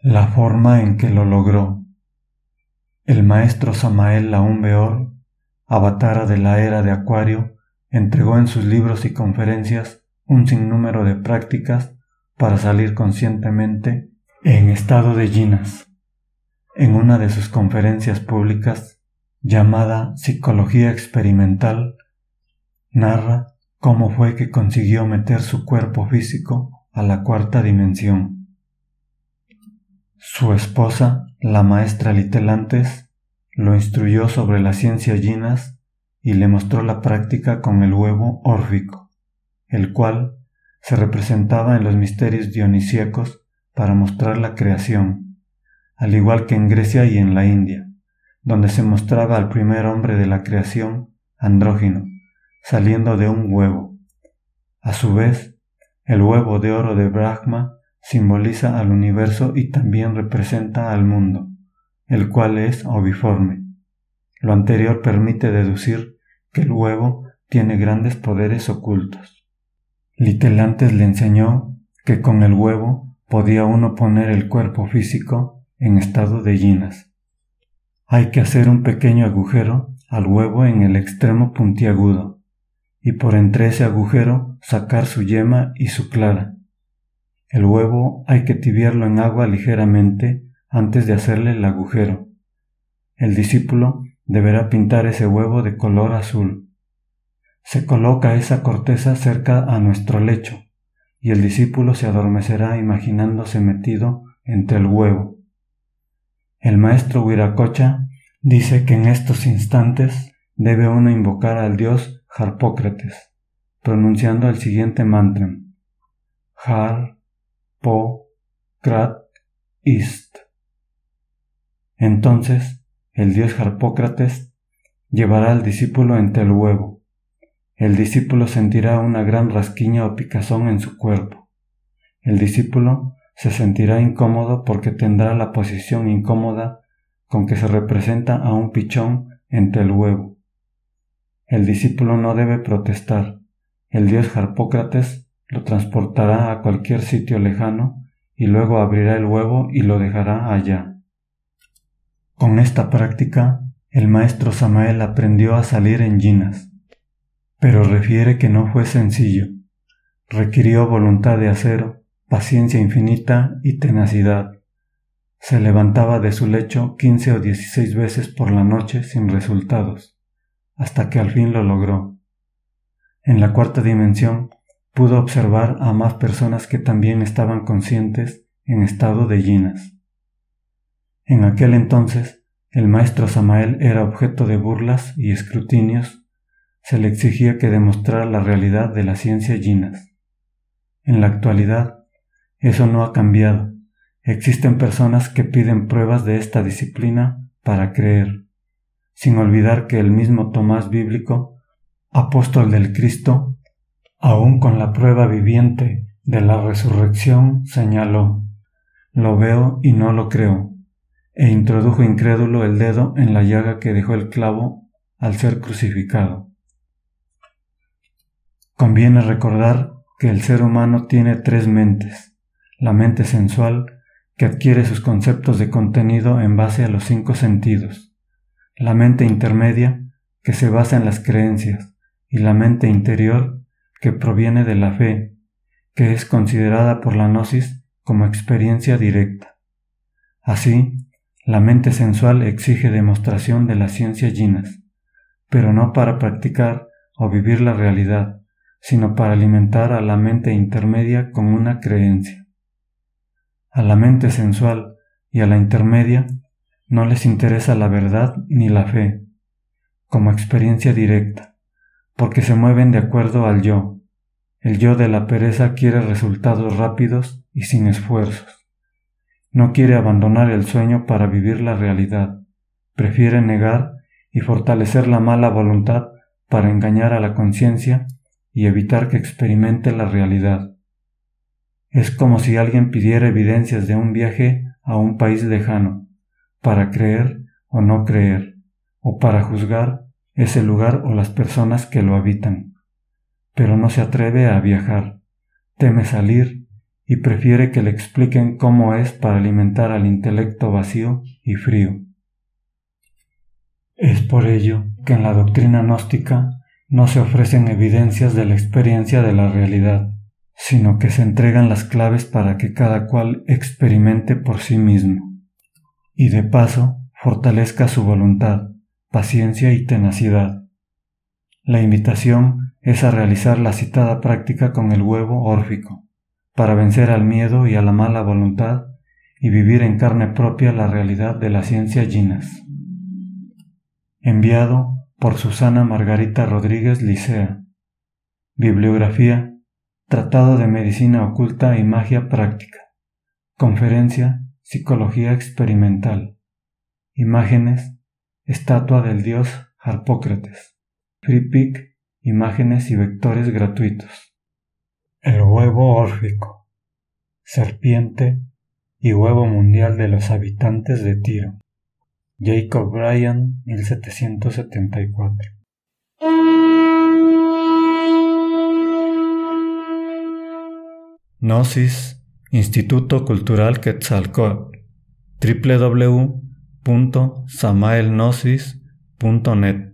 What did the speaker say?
La forma en que lo logró. El maestro Samael Aun-Weor, avatara de la era de Acuario, entregó en sus libros y conferencias un sinnúmero de prácticas para salir conscientemente en estado de yinas. En una de sus conferencias públicas, llamada Psicología Experimental, narra cómo fue que consiguió meter su cuerpo físico a la cuarta dimensión. Su esposa, la maestra Litelantes, lo instruyó sobre las ciencias yinas y le mostró la práctica con el huevo órfico, el cual se representaba en los misterios dionisíacos para mostrar la creación, al igual que en Grecia y en la India, donde se mostraba al primer hombre de la creación, andrógino, saliendo de un huevo. A su vez, el huevo de oro de Brahma simboliza al universo y también representa al mundo, el cual es oviforme. Lo anterior permite deducir que el huevo tiene grandes poderes ocultos. Litelantes le enseñó que con el huevo podía uno poner el cuerpo físico en estado de yinas. Hay que hacer un pequeño agujero al huevo en el extremo puntiagudo, y por entre ese agujero sacar su yema y su clara. El huevo hay que tibiarlo en agua ligeramente antes de hacerle el agujero. El discípulo deberá pintar ese huevo de color azul. Se coloca esa corteza cerca a nuestro lecho, y el discípulo se adormecerá imaginándose metido entre el huevo. El maestro Viracocha dice que en estos instantes debe uno invocar al dios Harpócrates, pronunciando el siguiente mantra: Har Po Krat Ist. Entonces, el dios Harpócrates llevará al discípulo entre el huevo. El discípulo sentirá una gran rasquiña o picazón en su cuerpo. El discípulo se sentirá incómodo porque tendrá la posición incómoda con que se representa a un pichón entre el huevo. El discípulo no debe protestar. El dios Harpócrates lo transportará a cualquier sitio lejano y luego abrirá el huevo y lo dejará allá. Con esta práctica, el maestro Samael aprendió a salir en yinas, pero refiere que no fue sencillo. Requirió voluntad de acero, paciencia infinita y tenacidad. Se levantaba de su lecho 15 o 16 veces por la noche sin resultados, hasta que al fin lo logró. En la cuarta dimensión, pudo observar a más personas que también estaban conscientes en estado de yinas. En aquel entonces, el maestro Samael era objeto de burlas y escrutinios. Se le exigía que demostrara la realidad de la ciencia yinas. En la actualidad, eso no ha cambiado. Existen personas que piden pruebas de esta disciplina para creer, sin olvidar que el mismo Tomás bíblico, apóstol del Cristo, aún con la prueba viviente de la resurrección, señaló: «Lo veo y no lo creo», e introdujo incrédulo el dedo en la llaga que dejó el clavo al ser crucificado. Conviene recordar que el ser humano tiene tres mentes: la mente sensual, que adquiere sus conceptos de contenido en base a los 5 sentidos; la mente intermedia, que se basa en las creencias; y la mente interior, que proviene de la fe, que es considerada por la gnosis como experiencia directa. Así, la mente sensual exige demostración de las ciencias yinas, pero no para practicar o vivir la realidad, sino para alimentar a la mente intermedia con una creencia. A la mente sensual y a la intermedia no les interesa la verdad ni la fe, como experiencia directa, porque se mueven de acuerdo al yo. El yo de la pereza quiere resultados rápidos y sin esfuerzos. No quiere abandonar el sueño para vivir la realidad. Prefiere negar y fortalecer la mala voluntad para engañar a la conciencia y evitar que experimente la realidad. Es como si alguien pidiera evidencias de un viaje a un país lejano, para creer o no creer, o para juzgar ese lugar o las personas que lo habitan. Pero no se atreve a viajar, teme salir y prefiere que le expliquen cómo es para alimentar al intelecto vacío y frío. Es por ello que en la doctrina gnóstica no se ofrecen evidencias de la experiencia de la realidad, sino que se entregan las claves para que cada cual experimente por sí mismo, y de paso fortalezca su voluntad, paciencia y tenacidad. La invitación es a realizar la citada práctica con el huevo órfico, para vencer al miedo y a la mala voluntad y vivir en carne propia la realidad de la ciencia Ginas. Enviado por Susana Margarita Rodríguez Licea. Bibliografía: Tratado de Medicina Oculta y Magia Práctica. Conferencia: Psicología Experimental. Imágenes: Estatua del dios Harpócrates. FreePic, imágenes y vectores gratuitos. El huevo órfico, serpiente y huevo mundial de los habitantes de Tiro. Jacob Bryan, 1774. Gnosis, Instituto Cultural Quetzalcóatl, www.samaelgnosis.net.